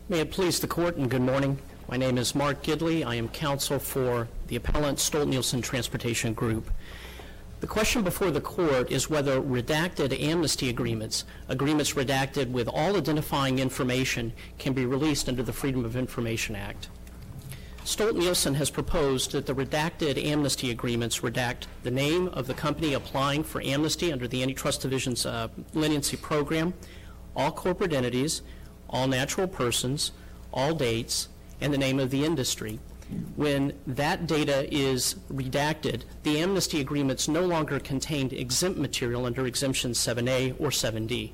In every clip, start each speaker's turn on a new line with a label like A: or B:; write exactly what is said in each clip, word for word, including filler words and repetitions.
A: May it please the Court, and good morning. My name is Mark Gidley. I am counsel for the appellant Stolt-Nielsen Transportation Group. The question before the Court is whether redacted amnesty agreements, agreements redacted with all identifying information, can be released under the Freedom of Information Act. Stolt-Nielsen has proposed that the redacted amnesty agreements redact the name of the company applying for amnesty under the Antitrust Division's uh, leniency program, all corporate entities, all natural persons, all dates, and the name of the industry. When that data is redacted, the amnesty agreements no longer contained exempt material under Exemption seven A or seven D.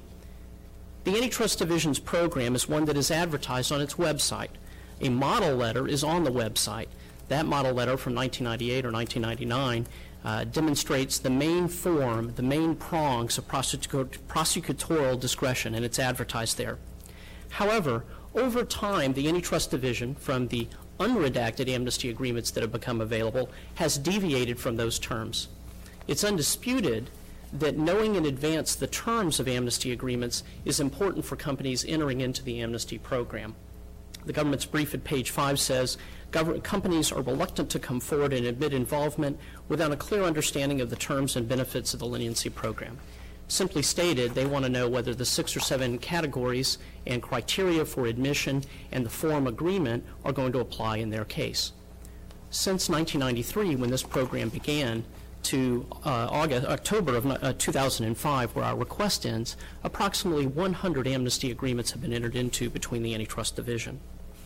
A: The Antitrust Division's program is one that is advertised on its website. A model letter is on the website. That model letter from nineteen ninety-eight or nineteen ninety-nine uh, demonstrates the main form, the main prongs of prosecu- prosecutorial discretion, and it's advertised there. However, over time, the Antitrust Division, from the unredacted amnesty agreements that have become available, has deviated from those terms. It's undisputed that knowing in advance the terms of amnesty agreements is important for companies entering into the amnesty program. The government's brief at page five says government companies are reluctant to come forward and admit involvement without a clear understanding of the terms and benefits of the leniency program. Simply stated, they want to know whether the six or seven categories and criteria for admission and the form agreement are going to apply in their case. Since nineteen ninety-three, when this program began, to uh, August, October of uh, two thousand five, where our request ends, approximately one hundred amnesty agreements have been entered into between the Antitrust Division.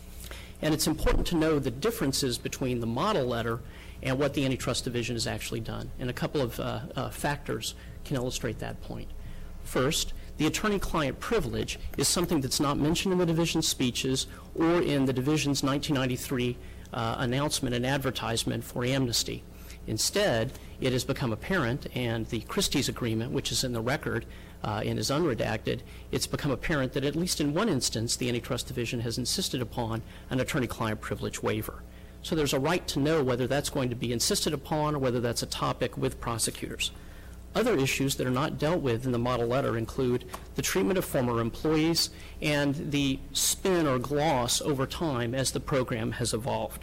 A: And it's important to know the differences between the model letter and what the Antitrust Division has actually done. And a couple of uh, uh, factors can illustrate that point. First, the attorney-client privilege is something that's not mentioned in the division's speeches or in the division's nineteen ninety-three uh, announcement and advertisement for amnesty. Instead, it has become apparent, and the Christie's agreement, which is in the record uh, and is unredacted, it's become apparent that at least in one instance, the Antitrust Division has insisted upon an attorney-client privilege waiver. So there's a right to know whether that's going to be insisted upon or whether that's a topic with prosecutors. Other issues that are not dealt with in the model letter include the treatment of former employees and the spin or gloss over time as the program has evolved.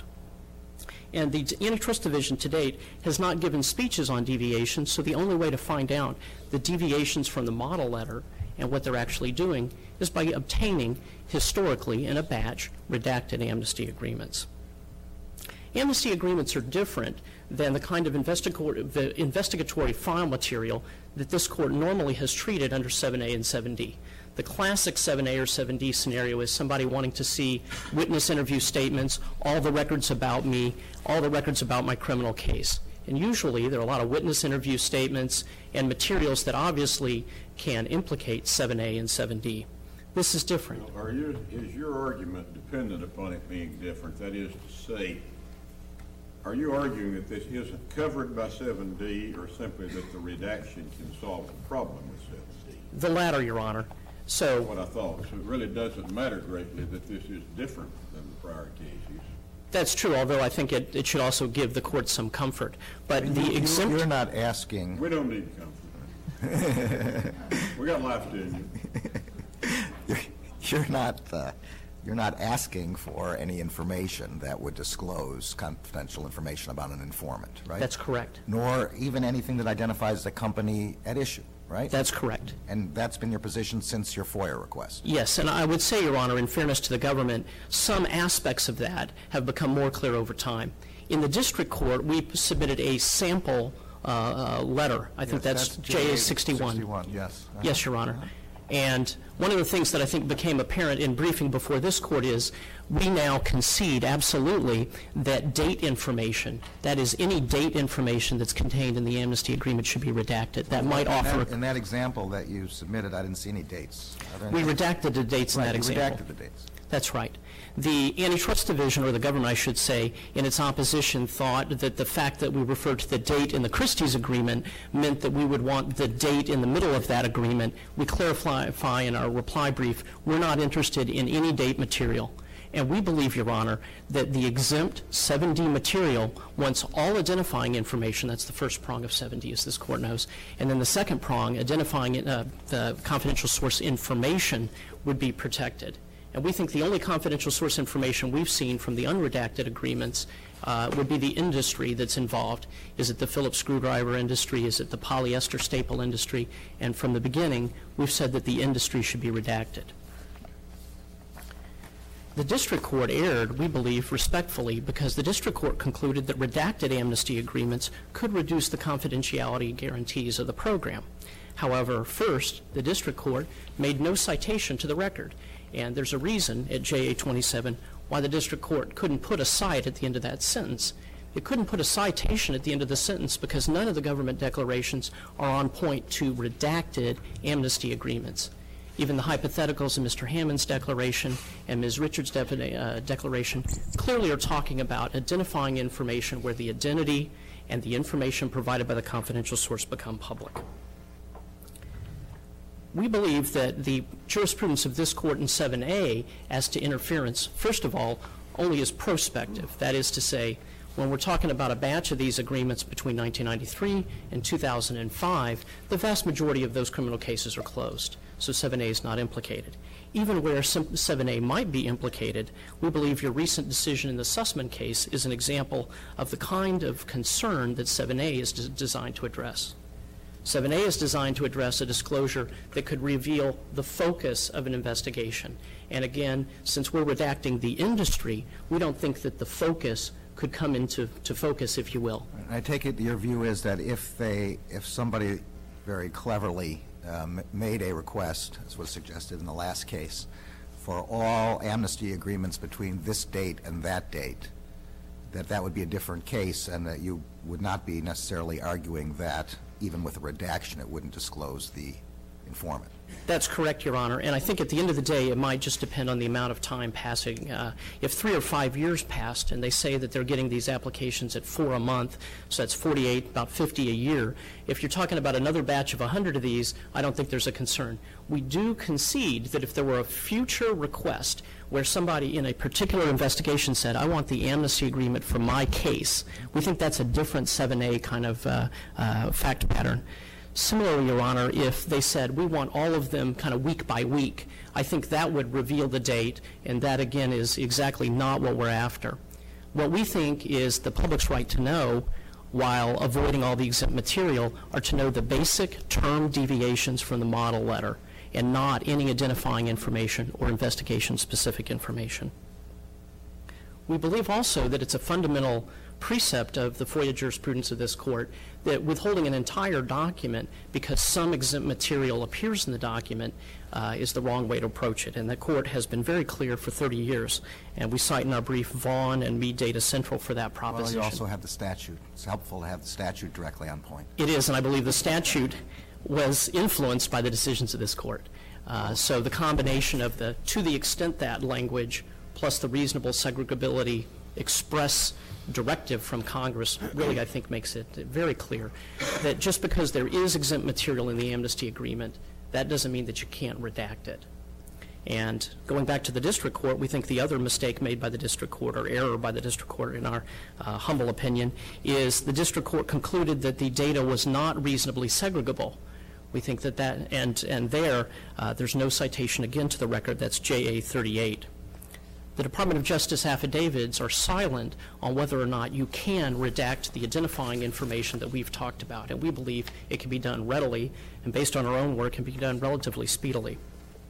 A: And the Antitrust Division to date has not given speeches on deviations, so the only way to find out the deviations from the model letter and what they're actually doing is by obtaining, historically in a batch, redacted amnesty agreements. Amnesty agreements are different than the kind of investigatory, investigatory file material that this Court normally has treated under seven A and seven D. The classic seven A or seven D scenario is somebody wanting to see witness interview statements, all the records about me, all the records about my criminal case. And usually there are a lot of witness interview statements and materials that obviously can implicate seven A and seven D. This is different.
B: Are you, is your argument dependent upon it being different? That is to say, are you arguing that this isn't covered by seven D or simply that the redaction can solve the problem with seven D?
A: The latter, Your Honor. So
B: what I thought. So it really doesn't matter greatly that this is different than the prior cases.
A: That's true, although I think it, it should also give the Court some comfort. But
C: you,
A: the exempt...
C: You're not asking...
B: We don't need comfort. We got life to you.
C: You're, you're not... Uh, You're not asking for any information that would disclose confidential information about an informant, right?
A: That's correct.
C: Nor even anything that identifies the company at issue, right?
A: That's correct.
C: And that's been your position since your FOIA request?
A: Yes, and I would say, Your Honor, in fairness to the government, some aspects of that have become more clear over time. In the district court, we submitted a sample uh, uh, letter. I think
C: yes,
A: that's,
C: that's
A: J A sixty-one.
C: sixty-one, yes. Uh-huh.
A: Yes, Your Honor. Uh-huh. And one of the things that I think became apparent in briefing before this Court is we now concede absolutely that date information, that is any date information that's contained in the amnesty agreement, should be redacted. That
C: well,
A: might
C: in
A: offer...
C: That, in that example that you submitted, I didn't see any dates.
A: We redacted the dates
C: right,
A: in that
C: you
A: example.
C: redacted the dates.
A: That's right. The Antitrust Division, or the government, I should say, in its opposition thought that the fact that we referred to the date in the Christie's agreement meant that we would want the date in the middle of that agreement. We clarify in our reply brief, we're not interested in any date material. And we believe, Your Honor, that the exempt seven D material wants all identifying information. That's the first prong of seven D, as this Court knows. And then the second prong, identifying uh, the confidential source information, would be protected. And we think the only confidential source information we've seen from the unredacted agreements uh, would be the industry that's involved. Is it the Phillips screwdriver industry? Is it the polyester staple industry? And from the beginning, we've said that the industry should be redacted. The district court erred, we believe, respectfully, because the district court concluded that redacted amnesty agreements could reduce the confidentiality guarantees of the program. However, first, the district court made no citation to the record, and there's a reason at J A twenty-seven why the district court couldn't put a cite at the end of that sentence. It couldn't put a citation at the end of the sentence because none of the government declarations are on point to redacted amnesty agreements. Even the hypotheticals in Mister Hammond's declaration and Miz Richards' de- uh, declaration clearly are talking about identifying information where the identity and the information provided by the confidential source become public. We believe that the jurisprudence of this court in seven A as to interference, first of all, only is prospective. That is to say, when we're talking about a batch of these agreements between nineteen ninety-three and two thousand five, the vast majority of those criminal cases are closed, so seven A is not implicated. Even where seven A might be implicated, we believe your recent decision in the Sussman case is an example of the kind of concern that seven A is de- designed to address. seven A is designed to address a disclosure that could reveal the focus of an investigation. And again, since we're redacting the industry, we don't think that the focus could come into to focus, if you will.
C: I take it your view is that if they, if somebody very cleverly um, made a request, as was suggested in the last case, for all amnesty agreements between this date and that date, that that would be a different case and that you would not be necessarily arguing that even with a redaction it wouldn't disclose the informant.
A: That's correct, Your Honor. And I think at the end of the day, it might just depend on the amount of time passing. Uh, if three or five years passed and they say that they're getting these applications at four a month, so that's forty-eight, about fifty a year. If you're talking about another batch of one hundred of these, I don't think there's a concern. We do concede that if there were a future request where somebody in a particular investigation said, I want the amnesty agreement for my case, we think that's a different seven A kind of uh, uh, fact pattern. Similarly, Your Honor, if they said, we want all of them kind of week by week, I think that would reveal the date, and that, again, is exactly not what we're after. What we think is the public's right to know, while avoiding all the exempt material, are to know the basic term deviations from the model letter, and not any identifying information or investigation-specific information. We believe also that it's a fundamental precept of the FOIA jurisprudence of this court that withholding an entire document because some exempt material appears in the document uh, is the wrong way to approach it. And the court has been very clear for thirty years. And we cite in our brief Vaughn and Mead Data Central for that proposition.
C: Well, you also have the statute. It's helpful to have the statute directly on point.
A: It is, and I believe the statute was influenced by the decisions of this court. Uh, so the combination of the, to the extent that language, plus the reasonable segregability express directive from Congress really, I think, makes it very clear that just because there is exempt material in the amnesty agreement, that doesn't mean that you can't redact it. And going back to the district court, we think the other mistake made by the district court, or error by the district court in our uh, humble opinion, is the district court concluded that the data was not reasonably segregable. We think that that, and, and there, uh, there's no citation again to the record, that's J A thirty-eight. The Department of Justice affidavits are silent on whether or not you can redact the identifying information that we've talked about, and we believe it can be done readily, and based on our own work, can be done relatively speedily.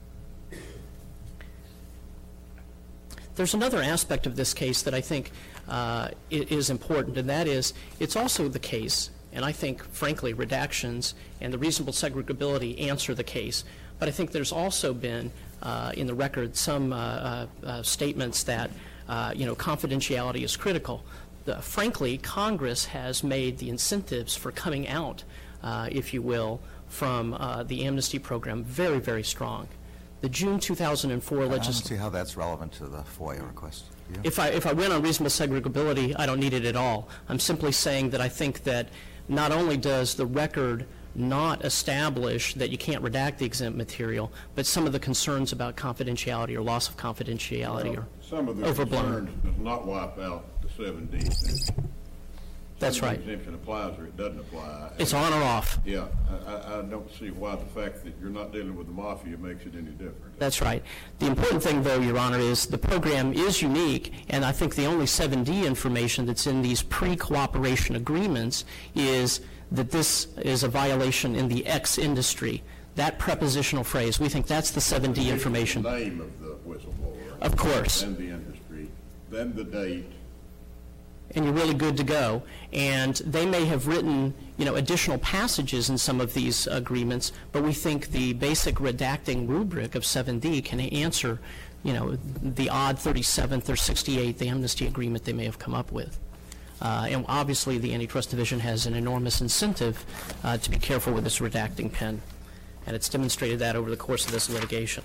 A: There's another aspect of this case that I think uh, is important, and that is it's also the case, and I think, frankly, redactions and the reasonable segregability answer the case, but I think there's also been Uh, in the record, some uh, uh, uh, statements that, uh, you know, confidentiality is critical. The, frankly, Congress has made the incentives for coming out, uh, if you will, from uh, the amnesty program very, very strong. The June two thousand four
C: legislation. I
A: legislation.
C: don't see how that's relevant to the FOIA request. You?
A: If I, if I went on reasonable segregability, I don't need it at all. I'm simply saying that I think that not only does the record not establish that you can't redact the exempt material, but some of the concerns about confidentiality or loss of confidentiality
B: Well,
A: are
B: some of the
A: overblown.
B: concerns does not wipe out the seven D.
A: That's
B: Some
A: right.
B: exemption applies or it doesn't apply.
A: It's on or off.
B: Yeah, I, I, I don't see why the fact that you're not dealing with the mafia makes it any different.
A: That's right. The important thing, though, Your Honor, is the program is unique, and I think the only seven D information that's in these pre-cooperation agreements is that this is a violation in the X industry. That prepositional phrase, we think that's the seven D information.
B: The name of the whistleblower.
A: Of course.
B: And the industry, then the date.
A: And you're really good to go. And they may have written, you know, additional passages in some of these agreements, but we think the basic redacting rubric of seven D can answer, you know, the odd thirty-seventh or sixty-eighth amnesty agreement they may have come up with. Uh, and obviously, the Antitrust Division has an enormous incentive uh, to be careful with this redacting pen, and it's demonstrated that over the course of this litigation.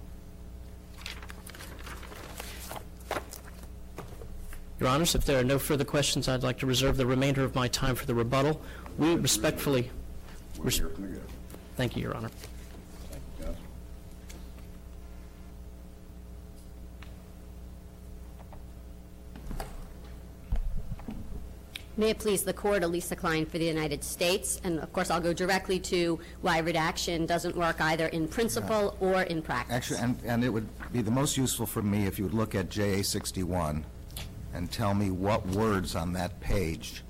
A: Your Honors, if there are no further questions, I'd like to reserve the remainder of my time for the rebuttal. We respectfully...
B: We're here from the go.
A: Thank you, Your Honor.
B: Thank you, Counsel.
D: May it please the Court, Elisa Klein for the United States. And of course, I'll go directly to why redaction doesn't work either in principle or in practice.
C: Actually, and, and it would be the most useful for me if you would look at J A sixty-one and tell me what words on that page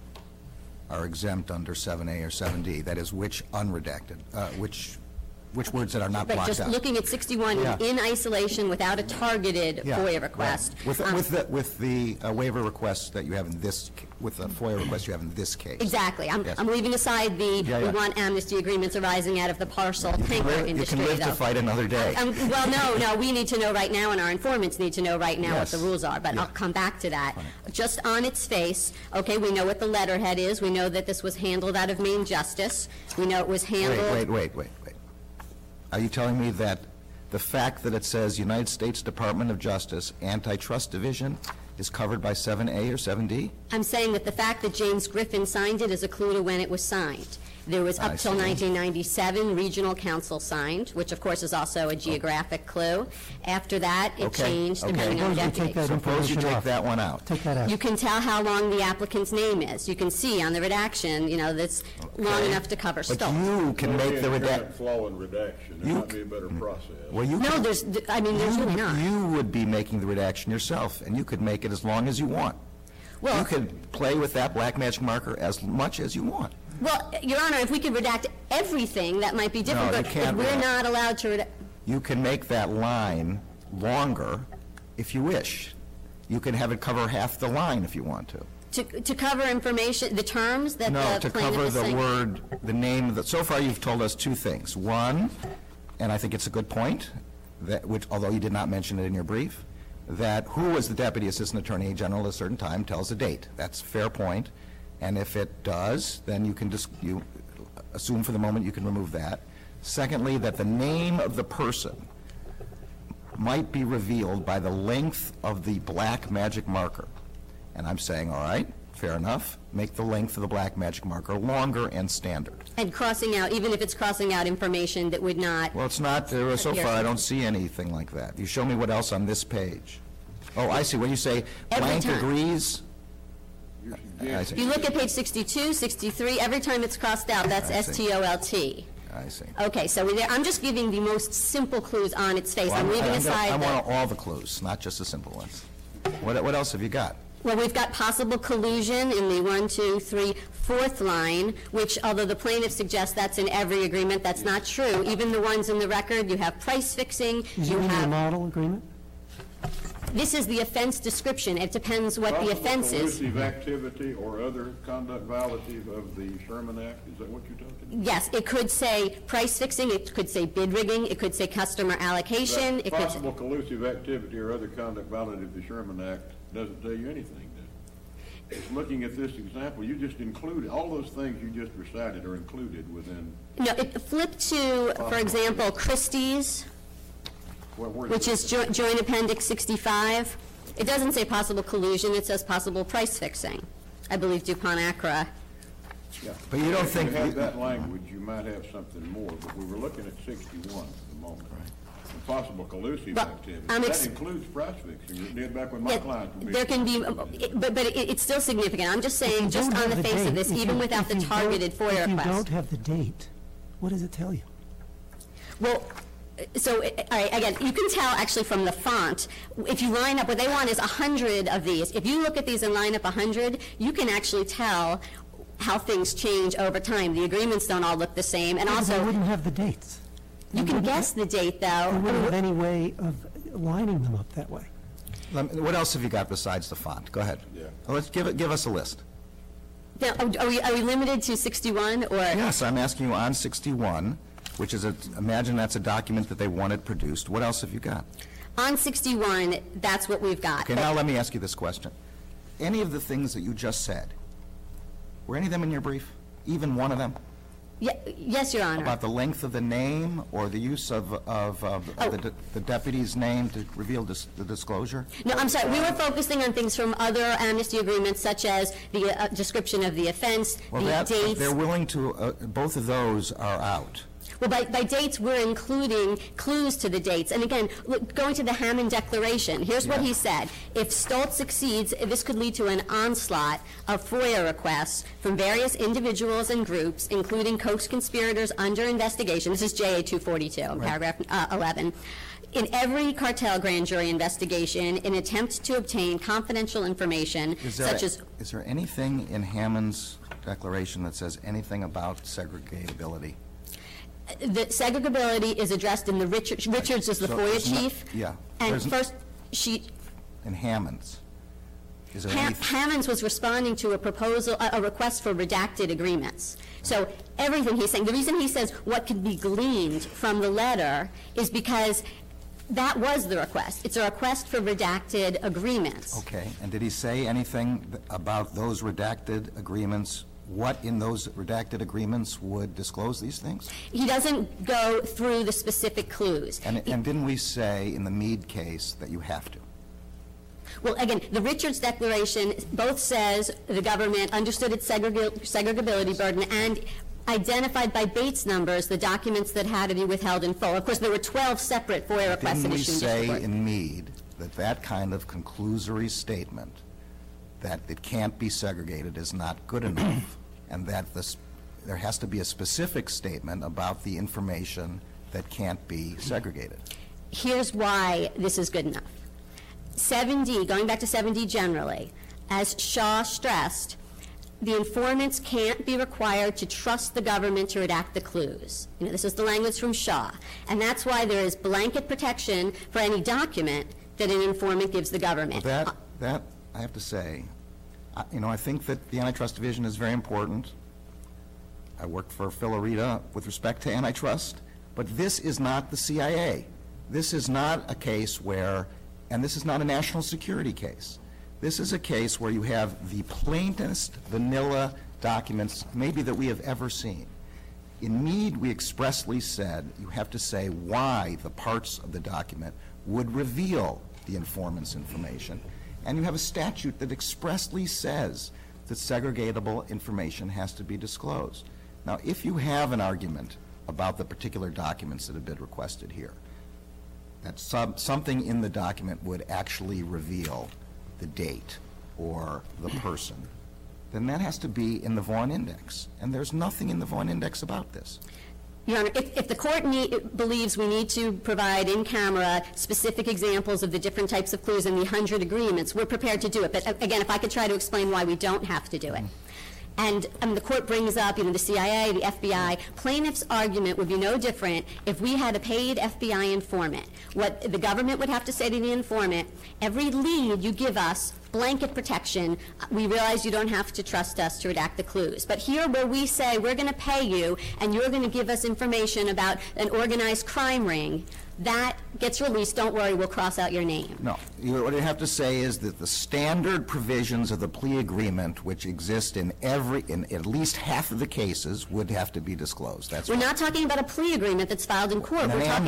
C: are exempt under seven A or seven D. That is, which unredacted, uh, which which words that are not
D: But
C: blocked
D: just
C: out.
D: looking at sixty-one
C: Yeah.
D: in isolation without a targeted
C: Yeah,
D: FOIA request.
C: right. With,
D: um,
C: with the, with the uh, waiver request that you have in this, ca- with the FOIA request you have in this case.
D: Exactly. I'm,
C: Yes.
D: I'm leaving aside the,
C: Yeah,
D: we
C: yeah.
D: want amnesty agreements arising out of the parcel
C: You can
D: tanker
C: live-
D: industry,
C: You can live
D: though.
C: to fight another day.
D: Um, well, no, no, we need to know right now, and our informants need to know right now
C: Yes.
D: what the rules are, but
C: Yeah.
D: I'll come back to that. Just on its face, okay, we know what the letterhead is. We know that this was handled out of Maine Justice. We know it was handled...
C: Wait, wait, wait, wait, wait. Are you telling me that the fact that it says United States Department of Justice Antitrust Division is covered by seven A or seven D?
D: I'm saying that the fact that James Griffin signed it is a clue to when it was signed. There was
C: I
D: up till
C: see.
D: nineteen ninety-seven, Regional Counsel signed, which of course is also a geographic clue. After that, it
C: Okay,
D: changed
C: okay.
D: depending on
E: Suppose we take
D: decades.
E: that
C: Suppose you
E: information
C: take
E: off.
C: that one out.
E: Take that out.
D: You can tell how long the applicant's name is. You can see on the redaction, you know, that's long
C: Okay.
D: enough to cover
C: But
D: Stoltz.
C: you can make the
B: Inherent
C: redact,
B: flaw in redaction, there
C: You
B: might be a better process.
C: well, you
D: No,
C: could-
D: there's, I mean, there's really not.
C: You would be making the redaction yourself, and you could make it as long as you want.
D: Well-
C: You could play with that black magic marker as much as you want.
D: Well, Your Honor, if we could redact everything, that might be different.
C: No, you
D: But
C: can't
D: if we're
C: redact.
D: not allowed to redact,
C: You can make that line longer if you wish. You can have it cover half the line if you want to.
D: to, to cover information, the terms that
C: No,
D: the
C: to
D: plaintiff
C: cover
D: is
C: the
D: saying.
C: word, the name, of the- so far you've told us two things. One, and I think it's a good point, that, which, although you did not mention it in your brief, that who was the Deputy Assistant Attorney General at a certain time tells a date. That's a fair point. And if it does, then you can just, you assume for the moment you can remove that. Secondly, that the name of the person might be revealed by the length of the black magic marker. And I'm saying, all right, fair enough, make the length of the black magic marker longer and standard.
D: And crossing out, even if it's crossing out information that would not,
C: Well, it's not, uh, so
D: Yes.
C: far, I don't see anything like that. You show me what else on this page. Oh, I see, when you say
D: Every
C: blank
D: time.
C: agrees,
B: You're
C: I
B: suggesting-
D: if you look at page sixty-two, sixty-three, every time it's crossed out, that's
C: I see.
D: S T O L T.
C: I see.
D: Okay, so we- I'm just giving the most simple clues on its face.
C: Well,
D: I'm leaving
C: I- I
D: aside the...
C: want all the clues, not just the simple ones. What, what else have you got?
D: Well, we've got possible collusion in the one, two, three, fourth line, which although the plaintiff suggests that's in every agreement, that's not true. Even the ones in the record, you have price fixing,
E: Is
D: you
E: it in the
D: have...
E: model agreement?
D: This is the offense description. It depends what the
B: Possible
D: offense is.
B: collusive activity or other conduct violative of the Sherman Act, is that what you're talking about?
D: Yes, it could say price fixing, it could say bid rigging, it could say customer allocation,
B: That
D: it could...
B: Possible collusive activity or other conduct violative of the Sherman Act doesn't tell you anything, does it? It's looking at this example, you just included, all those things you just recited are included within,
D: No, it flip to, for example, Christie's,
B: well, where's
D: which
B: it?
D: is jo- Joint Appendix sixty-five. It doesn't say possible collusion, it says possible price fixing. I believe DuPont Acra.
B: Yeah.
C: But you don't think-
B: If you had that language, you might have something more, but we were looking at sixty-one at the moment. possible collusive
D: Well,
B: activity.
D: I'm
B: That
D: ex-
B: includes price fixing. It did back when my
D: Yeah,
B: clients were being.
D: there can be, but, but it, it's still significant. I'm just saying, just
E: Don't
D: on
E: have
D: the face
E: date.
D: of this,
E: If
D: even
E: you-
D: without
E: if
D: the
E: you don't-
D: targeted FOIA
E: If you
D: request.
E: don't have the date, what does it tell you?
D: Well, so, uh, all right, again, you can tell actually from the font, if you line up, what they want is a hundred of these. If you look at these and line up a hundred, you can actually tell how things change over time. The agreements don't all look the same, and
E: Because I
D: also,
E: wouldn't have the dates.
D: you can guess the date, though.
E: I wouldn't have any way of lining them up that way.
C: Let me- What else have you got besides the font? Go ahead.
B: Yeah.
C: Well, let's give it, give us a list.
D: Now, are we, are we limited to sixty-one, or?
C: Yes, I'm asking you on sixty-one, which is a, imagine that's a document that they wanted produced. What else have you got?
D: On sixty-one, that's what we've got.
C: Okay, now let me ask you this question. Any of the things that you just said, were any of them in your brief? Even one of them?
D: Ye- Yes, Your Honor.
C: About the length of the name or the use of, of, of
D: Oh.
C: the, de- the deputy's name to reveal dis- the disclosure?
D: No, I'm sorry, we were focusing on things from other amnesty agreements, such as the uh, description of the offense,
C: Well,
D: the
C: that,
D: dates.
C: they're willing to, uh, both of those are out.
D: Well, by, by dates, we're including clues to the dates. And again, look, going to the Hammond Declaration, here's what
C: Yeah.
D: he said. If Stoltz succeeds, this could lead to an onslaught of FOIA requests from various individuals and groups, including co-conspirators under investigation. This is J A two forty-two, paragraph uh, eleven. In every cartel grand jury investigation, in attempt to obtain confidential information,
C: Is there,
D: such
C: a-
D: as
C: is there anything in Hammond's declaration that says anything about segregatability?
D: the segregability is addressed in the Richards, Richards is the
C: So
D: FOIA
C: there's no-
D: chief.
C: yeah,
D: And
C: there's n-
D: first, she,
C: In Hammond's? Is there
D: Ha-
C: anything?
D: Hammonds was responding to a proposal, a, a request for redacted agreements. So everything he's saying, the reason he says what can be gleaned from the letter is because that was the request. It's a request for redacted agreements.
C: Okay, and did he say anything th- about those redacted agreements? What in those redacted agreements would disclose these things?
D: He doesn't go through the specific clues.
C: And, and didn't we say in the Meade case that you have to?
D: Well, again, the Richards Declaration both says the government understood its segrega- segregability burden and identified by Bates numbers the documents that had to be withheld in full. Of course, there were twelve separate FOIA requests
C: Didn't we
D: issued in
C: say
D: district court.
C: in Meade that that kind of conclusory statement, that it can't be segregated, is not good enough, and that this, there has to be a specific statement about the information that can't be segregated?
D: Here's why this is good enough. seven D, going back to seven D generally, as Shaw stressed, the informants can't be required to trust the government to redact the clues. You know, this is the language from Shaw. And that's why there is blanket protection for any document that an informant gives the government.
C: That, that, I have to say, I- you know, I think that the antitrust division is very important. I worked for Filarita with respect to antitrust, but this is not the C I A. This is not a case where, and this is not a national security case. This is a case where you have the plainest vanilla documents maybe that we have ever seen. In Meade, we expressly said you have to say why the parts of the document would reveal the informant's information. And you have a statute that expressly says that segregatable information has to be disclosed. Now, if you have an argument about the particular documents that have been requested here, that some, something in the document would actually reveal the date or the person, then that has to be in the Vaughan Index. And there's nothing in the Vaughan Index about this.
D: Your Honor, if, if the court need, believes we need to provide in camera specific examples of the different types of clues in the hundred agreements, we're prepared to do it. But uh, again, if I could try to explain why we don't have to do it. And um, the court brings up, you know, the C I A, the F B I. Plaintiff's argument would be no different if we had a paid F B I informant. What the government would have to say to the informant, every lead you give us, blanket protection, we realize you don't have to trust us to redact the clues. But here where we say we're going to pay you and you're going to give us information about an organized crime ring, that gets released. Don't worry, we'll cross out your name.
C: No. You, what you have to say is that the standard provisions of the plea agreement, which exist in every, in at least half of the cases, would have to be disclosed. That's
D: We're
C: what-
D: not talking about a plea agreement that's filed in court.
C: In
D: We're
C: an
D: talking,
C: amnesty,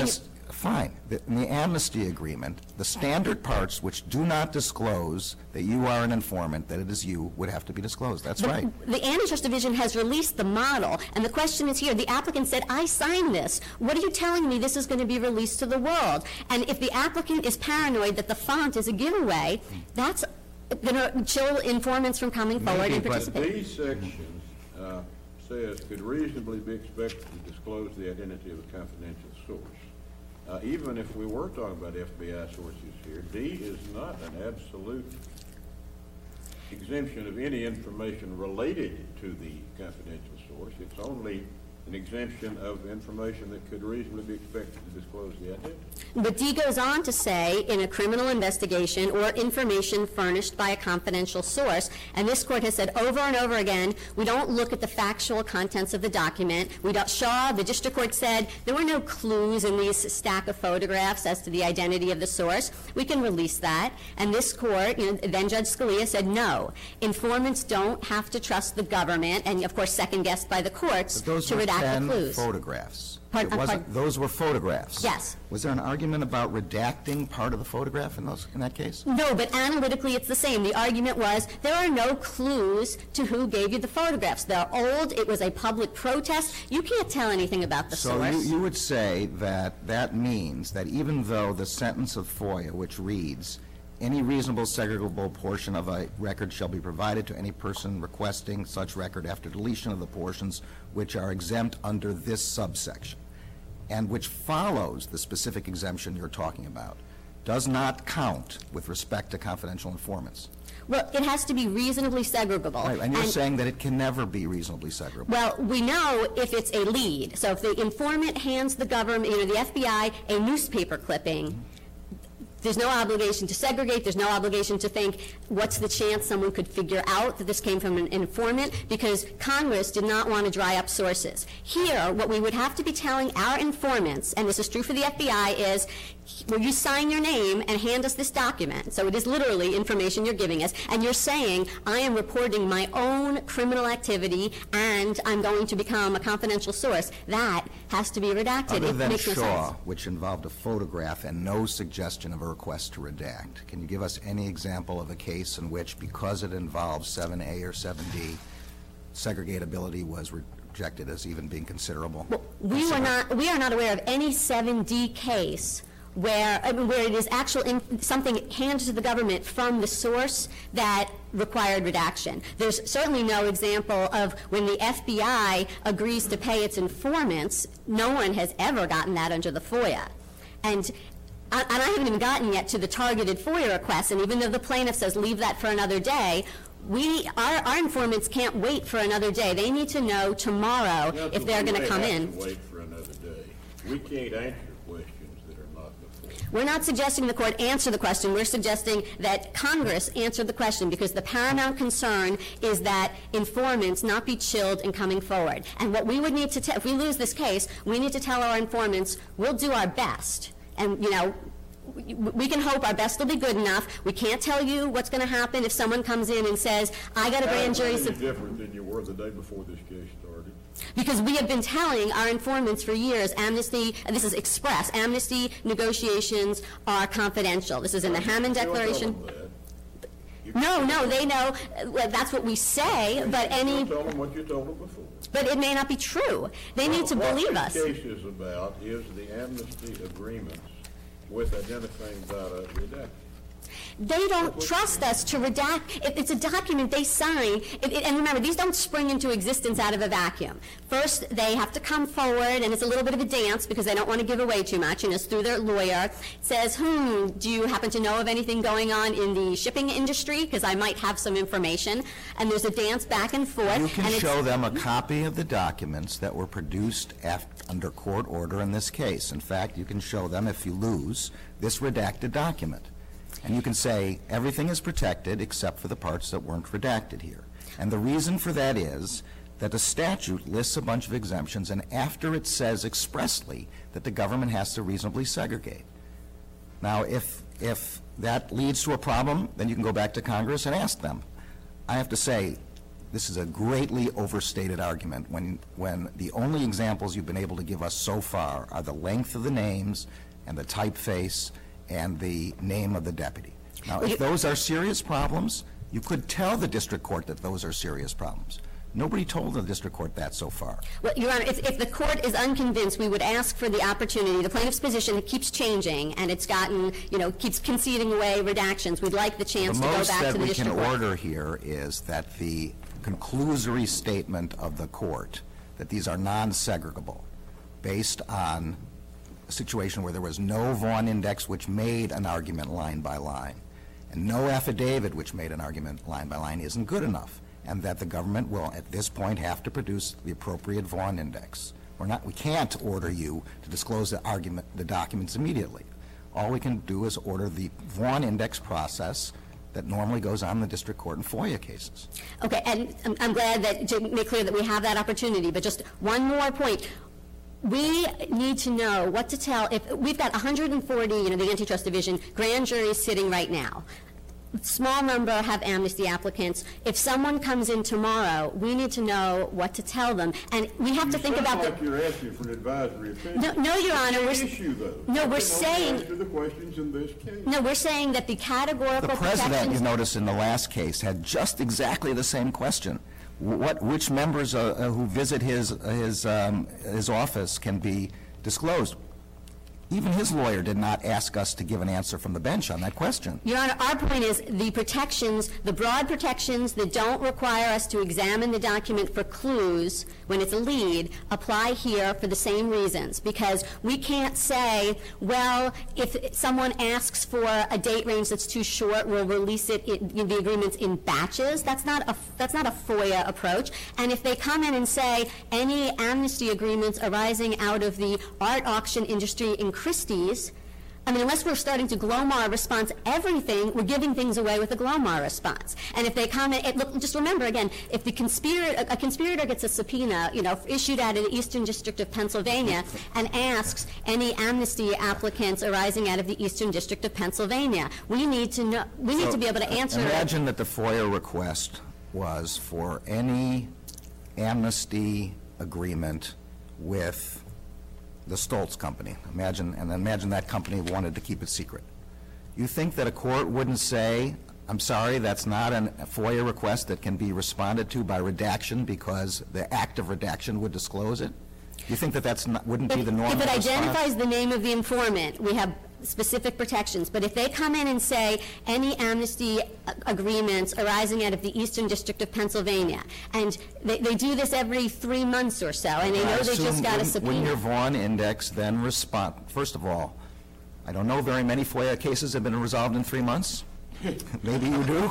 C: fine. The- In the amnesty agreement, the standard parts which do not disclose that you are an informant, that it is you, would have to be disclosed. That's
D: But
C: right.
D: the Antitrust Division has released the model, and the question is here, the applicant said, I signed this. What are you telling me this is going to be released to the world? And if the applicant is paranoid that the font is a giveaway, that's going to chill informants from coming forward
C: Maybe,
D: and
C: but
D: participating.
B: These sections uh, says could reasonably be expected to disclose the identity of a confidential source. Uh, even if we were talking about F B I sources here, D is not an absolute exemption of any information related to the confidential source. It's only an exemption of information that could reasonably be expected to disclose the identity.
D: But D goes on to say, in a criminal investigation or information furnished by a confidential source, and this court has said over and over again, we don't look at the factual contents of the document. We don't, Shaw, the district court said, there were no clues in these stack of photographs as to the identity of the source. We can release that. And this court, you know, then Judge Scalia said, no, informants don't have to trust the government, and of course second guessed by the courts,
C: But those
D: to
C: were
D: redact the
C: ten
D: clues.
C: photographs.
D: Pardon-
C: It
D: uh,
C: wasn't-
D: pardon?
C: Those were photographs.
D: Yes.
C: Was there an argument about redacting part of the photograph in those, in that case?
D: No, but analytically it's the same. The argument was there are no clues to who gave you the photographs. They're old. It was a public protest. You can't tell anything about the
C: So
D: source.
C: you, you would say that that means that even though the sentence of FOIA, which reads, any reasonable segregable portion of a record shall be provided to any person requesting such record after deletion of the portions which are exempt under this subsection, and which follows the specific exemption you're talking about, does not count with respect to confidential informants.
D: Well, it has to be reasonably segregable.
C: Right, and you're saying that it can never be reasonably segregable.
D: Well, we know if it's a lead. So if the informant hands the government, you know, the F B I, a newspaper clipping, there's no obligation to segregate. There's no obligation to think, what's the chance someone could figure out that this came from an informant? Because Congress did not want to dry up sources. Here, what we would have to be telling our informants, and this is true for the F B I, is, will you sign your name and hand us this document? So it is literally information you're giving us, and you're saying, I am reporting my own criminal activity, and I'm going to become a confidential source. That has to be redacted.
C: Other
D: It
C: than
D: makes no
C: Shaw,
D: sense.
C: which involved a photograph and no suggestion of a request to redact, can you give us any example of a case in which, because it involves seven A or seven D, segregatability was rejected as even being considerable?
D: Well, we were not, we are not aware of any seven D case where, I mean, where it is actual, in- something handed to the government from the source that required redaction. There's certainly no example of when the F B I agrees to pay its informants. No one has ever gotten that under the FOIA. And And I haven't even gotten yet to the targeted FOIA requests, and even though the plaintiff says leave that for another day, we, our, our informants can't wait for another day. They need to know tomorrow
B: Now,
D: if they're going to
B: we
D: come
B: have
D: in.
B: to wait for another day. We can't answer questions that are not before.
D: We're not suggesting the court answer the question. We're suggesting that Congress answer the question, because the paramount concern is that informants not be chilled in coming forward. And what we would need to tell, if we lose this case, we need to tell our informants, we'll do our best. And, you know, we- we can hope our best will be good enough. We can't tell you what's going to happen if someone comes in and says, I got a grand jury
B: How
D: sub-"
B: are you different than you were the day before this case started?
D: because we have been telling our informants for years, amnesty, and this is express, amnesty negotiations are confidential. This is in the Hammond
B: You don't tell
D: Declaration.
B: them that. You-
D: No, no, they know, uh, well, that's what we say, but
B: You
D: any,
B: don't tell them what you told them before.
D: but it may not be true. They need to believe us.
B: What this case is about is the amnesty agreements with identifying data redacted.
D: They don't trust us to redact. If it's a document they sign, it, it, and remember, these don't spring into existence out of a vacuum. First, they have to come forward, and it's a little bit of a dance because they don't want to give away too much, and it's through their lawyer. It says, hmm, do you happen to know of anything going on in the shipping industry? Because I might have some information. And there's a dance back and forth.
C: You can
D: and it's-
C: show them a copy of the documents that were produced af- under court order in this case. In fact, you can show them, if you lose, this redacted document. And you can say, everything is protected except for the parts that weren't redacted here. And the reason for that is that the statute lists a bunch of exemptions, and after it says expressly that the government has to reasonably segregate. Now, if, if that leads to a problem, then you can go back to Congress and ask them. I have to say, this is a greatly overstated argument when, when the only examples you've been able to give us so far are the length of the names and the typeface and the name of the deputy. Now,
D: Well, you-
C: if those are serious problems, you could tell the district court that those are serious problems. Nobody told the district court that so far.
D: Well, Your Honor, if, if the court is unconvinced, we would ask for the opportunity. The plaintiff's position keeps changing, and it's gotten, you know, keeps conceding away redactions. We'd like the chance
C: The
D: to go
C: most
D: back
C: that
D: to the
C: we
D: district
C: can
D: court.
C: order here is that the conclusory statement of the court that these are non-segregable, based on a situation where there was no Vaughn index which made an argument line by line, and no affidavit which made an argument line by line, isn't good enough, and that the government will, at this point, have to produce the appropriate Vaughn index. We're not, we can't order you to disclose the argument, the documents immediately. All we can do is order the Vaughn index process that normally goes on in the district court in FOIA cases.
D: Okay, and I'm, I'm glad that, to make clear that we have that opportunity, but just one more point. We need to know what to tell, if, we've got one hundred forty, you know, the antitrust division, grand juries sitting right now. Small number have amnesty applicants. If someone comes in tomorrow, we need to know what to tell them. And we have to think about
B: You
D: the...
B: sound like you're asking for an advisory opinion.
D: No, no, Your Honor, we're...
B: It's an issue, though.
D: No, we're
B: You can
D: saying-
B: only answer the questions in this case.
D: No, we're saying that the categorical
C: The president,
D: protections...
C: you notice in the last case, had just exactly the same question. What, which members uh, uh, who visit his, his, um, his office can be disclosed? Even his lawyer did not ask us to give an answer from the bench on that question.
D: Your Honor, our point is the protections, the broad protections that don't require us to examine the document for clues when it's a lead apply here for the same reasons. Because we can't say, well, if someone asks for a date range that's too short, we'll release it in, in the agreements in batches. That's not a that's not a FOIA approach. And if they come in and say any amnesty agreements arising out of the art auction industry in Christie's, I mean, unless we're starting to Glomar response everything, we're giving things away with a Glomar response. And if they comment, it, look, just remember again, if the conspirator, a, a conspirator gets a subpoena, you know, issued out of the Eastern District of Pennsylvania and asks any amnesty applicants arising out of the Eastern District of Pennsylvania, we need to know, we need
C: So,
D: to be able to answer it.
C: Imagine that the FOIA request was for any amnesty agreement with the Stoltz Company. Imagine, and imagine that company wanted to keep it secret. You think that a court wouldn't say, I'm sorry, that's not an- a FOIA request that can be responded to by redaction because the act of redaction would disclose it? You think that that's not, wouldn't be
D: If
C: the normal
D: if it
C: response?
D: identifies the name of the informant, we have specific protections. But if they come in and say any amnesty a- agreements arising out of the Eastern District of Pennsylvania, and they, they do this every three months or so, and they
C: I
D: know they
C: assume
D: just got a
C: wouldn't- Wouldn't your
D: subpoena.
C: Vaughn index then respond, first of all, I don't know very many FOIA cases have been resolved in three months. Maybe you do.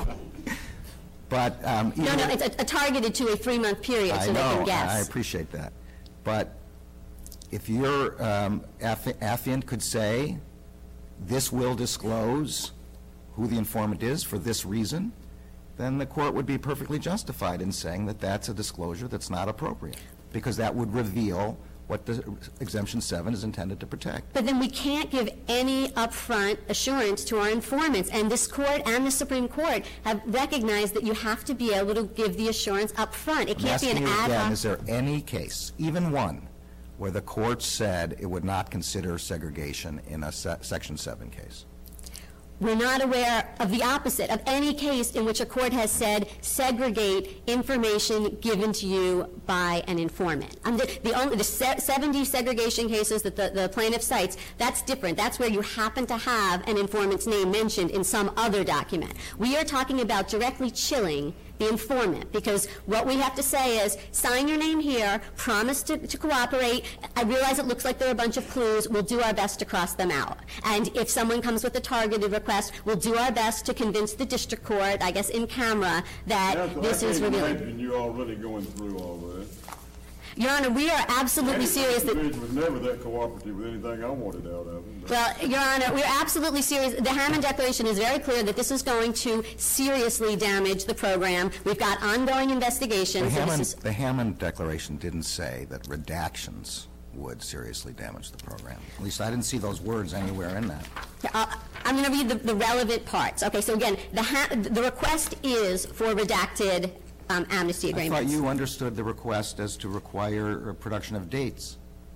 C: But, um.
D: No,
C: even-
D: no, it's a- a targeted to a three-month period,
C: I
D: so they can
C: know, I
D: guess.
C: appreciate that. But if your um, affi- affiant could say, this will disclose who the informant is for this reason, then the court would be perfectly justified in saying that that's a disclosure that's not appropriate, because that would reveal what the exemption seven is intended to protect.
D: But then we can't give any upfront assurance to our informants. And this court and the Supreme Court have recognized that you have to be able to give the assurance upfront. It
C: I'm
D: can't be an
C: asking you
D: ad
C: again,
D: hoc.
C: is there any case, even one, where the court said it would not consider segregation in a se- Section seven case?
D: We're not aware of the opposite, of any case in which a court has said segregate information given to you by an informant. Um, the, the only, the se- seventy segregation cases that the, the plaintiff cites, that's different. That's where you happen to have an informant's name mentioned in some other document. We are talking about directly chilling the informant, because what we have to say is, sign your name here, promise to, to cooperate. I realize it looks like there are a bunch of clues. We'll do our best to cross them out. And if someone comes with a targeted request, we'll do our best to convince the district court, I guess in camera, that
B: Counsel,
D: this
B: I
D: is
B: can't
D: revealing.
B: imagine you already going through all that.
D: Your Honor, we are absolutely serious that...
B: Division was never that cooperative with anything I wanted out of them. but-
D: Well, Your Honor, we're absolutely serious. The Hammond Declaration is very clear that this is going to seriously damage the program. We've got ongoing
C: The
D: investigations. so this
C: Hammond,
D: is-
C: the Hammond Declaration didn't say that redactions would seriously damage the program. At least I didn't see those words anywhere in that.
D: Uh, I'm going to read the, the relevant parts. Okay, so again, the, ha- the request is for redacted um, amnesty
C: I thought
D: agreements.
C: you understood the request as to require uh, production of dates.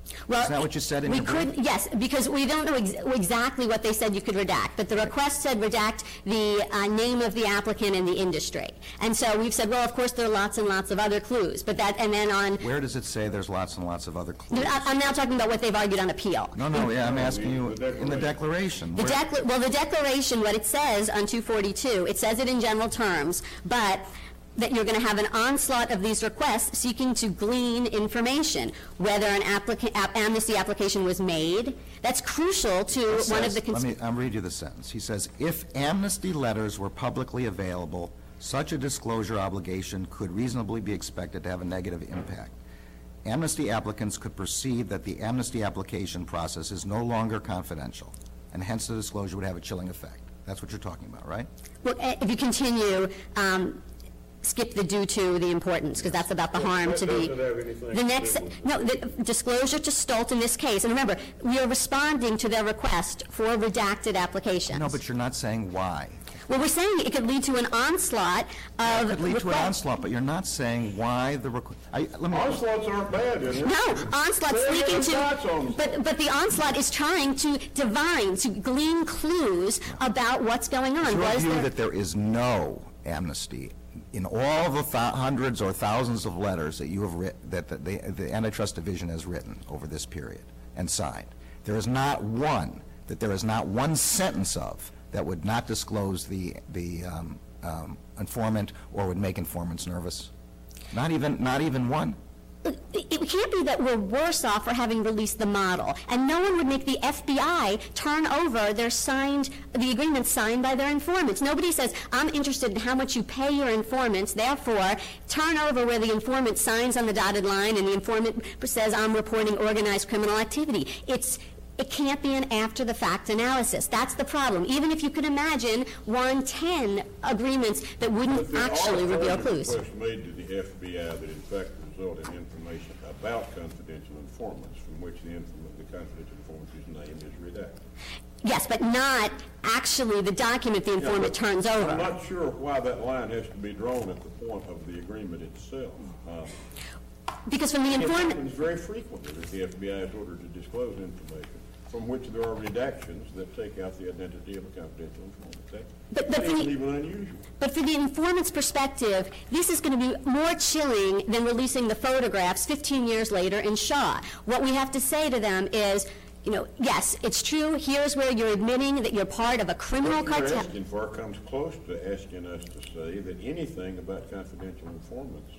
D: Well,
C: Isn't that what you said in
D: we
C: your brief?
D: could, yes, because we don't know ex- exactly what they said you could redact, but the request said redact the uh, name of the applicant and the industry. And so we've said, well, of course, there are lots and lots of other clues, but that, and then on,
C: Where does it say there's lots and lots of other clues?
D: I- I'm now talking about what they've argued on appeal.
C: No, no, yeah, I'm asking you,
B: The
C: in the declaration.
D: The
C: where-
D: decla- well, the declaration, what it says on two forty-two, it says it in general terms, but that you're going to have an onslaught of these requests seeking to glean information, whether an applica- ap- amnesty application was made. That's crucial to
C: It
D: one of
C: says-
D: the... cons-
C: Let me, I'll read you the sentence. He says, "If amnesty letters were publicly available, such a disclosure obligation could reasonably be expected to have a negative impact. Amnesty applicants could perceive that the amnesty application process is no longer confidential, and hence the disclosure would have a chilling effect." That's what you're talking about, right?
D: Well, eh, if you continue, um, skip the due to the importance, because that's about the harm to
B: That
D: the...
B: doesn't have anything
D: The
B: to
D: next,
B: do with-
D: no, the disclosure to Stolt in this case, and remember, we are responding to their request for redacted applications.
C: No, but you're not saying why.
D: Well, we're saying it could lead to an onslaught of...
C: It could lead to an
D: requests.
C: onslaught, but you're not saying why the requ- I let me...
B: Onslaughts aren't bad, is it?
D: No, onslaught's
B: There
D: leading
B: is lots
D: to,
B: on them.
D: but, but the onslaught is trying to divine, to glean clues about what's going on.
C: It's your
D: Was
C: view
D: there-
C: that there is no amnesty in all the thou- hundreds or thousands of letters that you have writ, that the, the the Antitrust Division has written over this period and signed. There is not one, that there is not one sentence of that would not disclose the, the um, um, informant or would make informants nervous? Not even, not even one?
D: It it can't be that we're worse off for having released the model, and no one would make the F B I turn over their signed, the agreement signed by their informants. Nobody says, I'm interested in how much you pay your informants, therefore, turn over where the informant signs on the dotted line and the informant says, I'm reporting organized criminal activity. It's It can't be an after-the-fact analysis. That's the problem. Even if you could imagine one, ten agreements that wouldn't
B: But there
D: actually
B: are
D: reveal
B: further
D: clues.
B: requests made to the F B I that in fact result in information about confidential informants from which the inform- the confidential informant's name is redacted.
D: Yes, but not actually the document the
B: Yeah,
D: informant
B: but
D: turns over.
B: I'm not sure why that line has to be drawn at the point of the agreement itself. Uh,
D: Because from the
B: It
D: informant,
B: happens very frequently that the F B I is ordered to disclose information from which there are redactions that take out the identity of a confidential informant. That
D: But- but
B: that isn't
D: the-
B: even unusual.
D: but for the informant's perspective, this is going to be more chilling than releasing the photographs fifteen years later in Shaw. What we have to say to them is, you know, yes, it's true, here's where you're admitting that you're part of a criminal
B: What you're
D: cartel.
B: asking for comes close to asking us to say that anything about confidential informants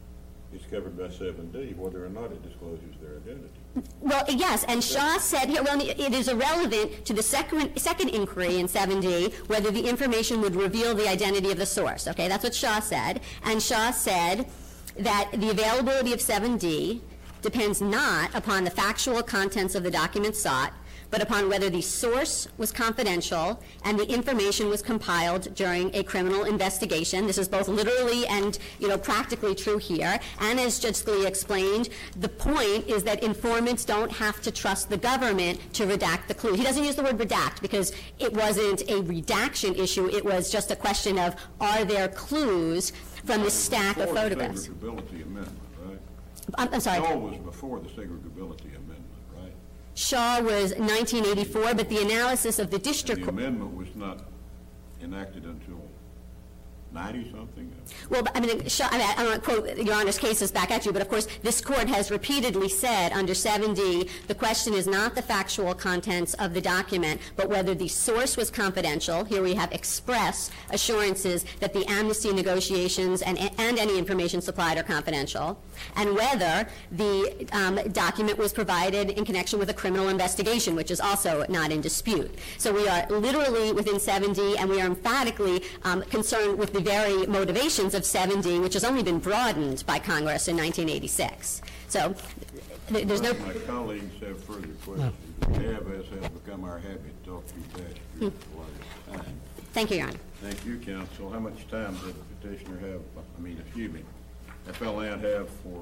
B: is covered by seven D, whether or not it discloses their identity.
D: Well, yes, and Shaw said here, well, it is irrelevant to the second, second inquiry in seven D whether the information would reveal the identity of the source, okay? That's what Shaw said. And Shaw said that the availability of seven D depends not upon the factual contents of the document sought, but upon whether the source was confidential and the information was compiled during a criminal investigation. This is both literally and, you know, practically true here. And as Judge Scalia explained, the point is that informants don't have to trust the government to redact the clue. He doesn't use the word redact because it wasn't a redaction issue. It was just a question of, are there clues from the stack of
B: Before the
D: photographs?
B: segregability amendment, right?
D: I'm, I'm sorry.
B: Shaw was before the segregability amendment, right?
D: Shaw was nineteen eighty-four, but the analysis of the district
B: The
D: court.
B: amendment was not enacted until ninety-something.
D: Well, but, I mean, Shaw, I mean, I don't want to quote Your Honor's cases back at you, but of course, this court has repeatedly said under seven D, the question is not the factual contents of the document, but whether the source was confidential. Here we have express assurances that the amnesty negotiations and, and any information supplied are confidential, and whether the um, document was provided in connection with a criminal investigation, which is also not in dispute. So we are literally within seven D, and we are emphatically um, concerned with the very motivations of seven D, which has only been broadened by Congress in nineteen eighty-six. So th- there's no...
B: My colleagues have further questions. They have, as has become our habit, talk too fast. You have a lot of time.
D: Thank you, Your Honor.
B: Thank you, counsel. How much time does the petitioner have, I mean, excuse me, F L N have for?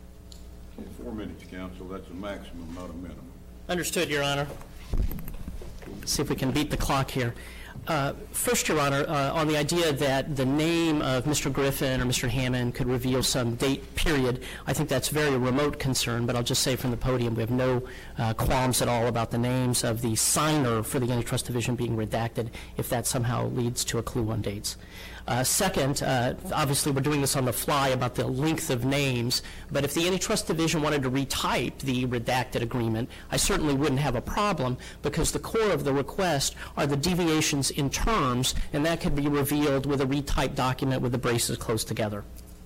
B: Okay, Four minutes, counsel. That's a maximum, not a minimum.
A: Understood, Your Honor. See if we can beat the clock here. Uh, First, Your Honor, uh, on the idea that the name of Mister Griffin or Mister Hammond could reveal some date period, I think that's a very remote concern, but I'll just say from the podium we have no uh, qualms at all about the names of the signer for the Antitrust Division being redacted if that somehow leads to a clue on dates. Uh, second, uh, obviously we're doing this on the fly about the length of names, but if the Antitrust Division wanted to retype the redacted agreement, I certainly wouldn't have a problem because the core of the request are the deviations in terms, and that could be revealed with a retyped document with the braces closed together.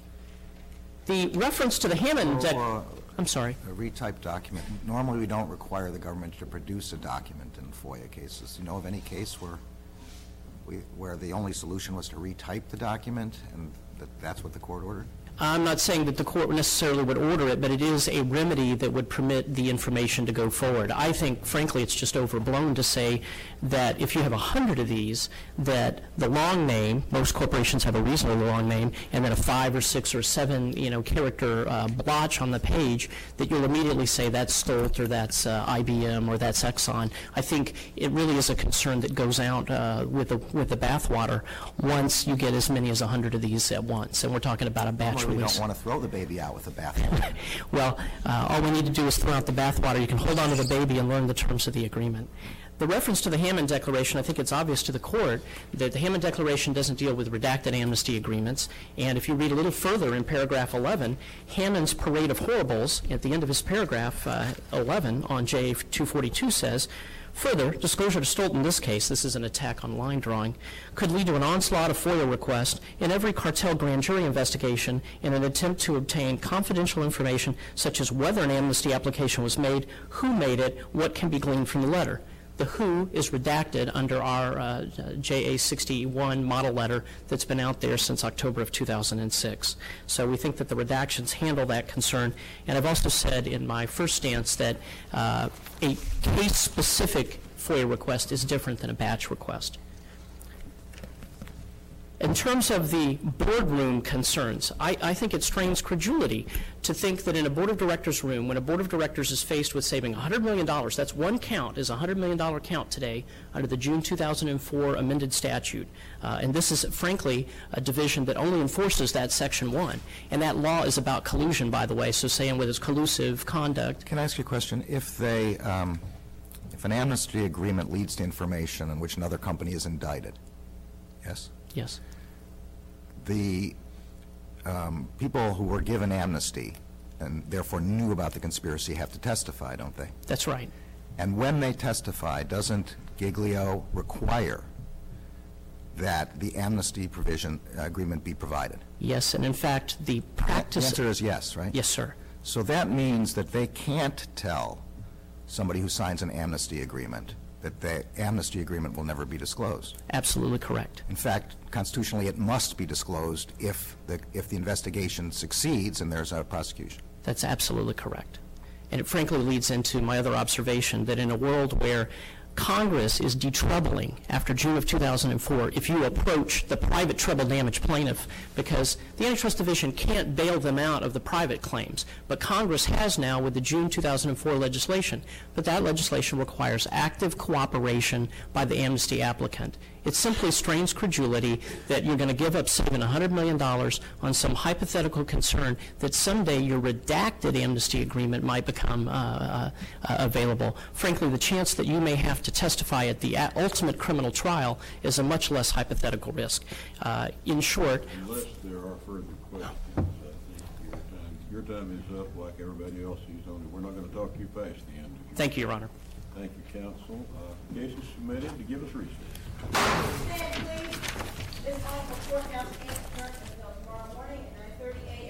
A: The reference to the Hammond... dec-
C: Or, uh,
A: I'm sorry.
C: A retyped document. Normally, we don't require the government to produce a document in FOIA cases. Do you know of any case where we, where the only solution was to retype the document, and that that's what the court ordered?
A: I'm not saying that the court necessarily would order it, but it is a remedy that would permit the information to go forward. I think, frankly, it's just overblown to say that if you have a hundred of these, that the long name, most corporations have a reasonably long name, and then a five or six or seven, you know, character uh, blotch on the page, that you'll immediately say that's Stolt or that's uh, I B M or that's Exxon. I think it really is a concern that goes out uh, with the with the bathwater once you get as many as a hundred of these at once, and we're talking about a batch.
C: We don't want to throw the baby out with the bathwater.
A: Well, uh, all we need to do is throw out the bathwater. You can hold on to the baby and learn the terms of the agreement. The reference to the Hammond Declaration, I think it's obvious to the court that the Hammond Declaration doesn't deal with redacted amnesty agreements. And if you read a little further in paragraph eleven, Hammond's parade of horribles, at the end of his paragraph uh, eleven on J A two forty-two says, further, disclosure to Stolt in this case, this is an attack on line drawing, could lead to an onslaught of FOIA requests in every cartel grand jury investigation in an attempt to obtain confidential information such as whether an amnesty application was made, who made it, what can be gleaned from the letter. The who is redacted under our uh, J A sixty-one model letter that's been out there since October of two thousand six. So we think that the redactions handle that concern. And I've also said in my first stance that uh, a case-specific FOIA request is different than a batch request. In terms of the boardroom concerns, I, I think it strains credulity to think that in a board of directors room, when a board of directors is faced with saving one hundred million dollars, that's one count, is a one hundred million dollars count today under the June two thousand four amended statute. Uh, and this is, frankly, a division that only enforces that Section one. And that law is about collusion, by the way, so saying with its collusive conduct.
C: Can I ask you a question? If they, um, if an amnesty agreement leads to information in which another company is indicted, yes?
A: Yes.
C: The um, people who were given amnesty and therefore knew about the conspiracy have to testify, don't they?
A: That's right.
C: And when they testify, doesn't Giglio require that the amnesty provision uh, agreement be provided?
A: Yes, and in fact, the practice...
C: The answer is yes, right?
A: Yes, sir.
C: So that means that they can't tell somebody who signs an amnesty agreement that the amnesty agreement will never be disclosed.
A: Absolutely correct.
C: In fact, constitutionally, it must be disclosed if the, if the investigation succeeds and there's a prosecution.
A: That's absolutely correct. And it frankly leads into my other observation that in a world where Congress is detroubling after June of two thousand four if you approach the private treble damage plaintiff, because the Antitrust Division can't bail them out of the private claims, but Congress has now with the June two thousand four legislation. But that legislation requires active cooperation by the amnesty applicant. It simply strains credulity that you're going to give up saving one hundred million dollars on some hypothetical concern that someday your redacted amnesty agreement might become uh, uh, uh, available. Frankly, the chance that you may have to testify at the ultimate criminal trial is a much less hypothetical risk. Uh, in short...
B: Unless there are further questions, I think your time, your time is up like everybody else's on it. We're not going to talk you past the end.
A: Thank you, Your Honor.
B: Thank you, counsel. Uh, case is submitted to give us recess.
F: Stand, please. This honorable courthouse stands adjourned until tomorrow morning at nine thirty a m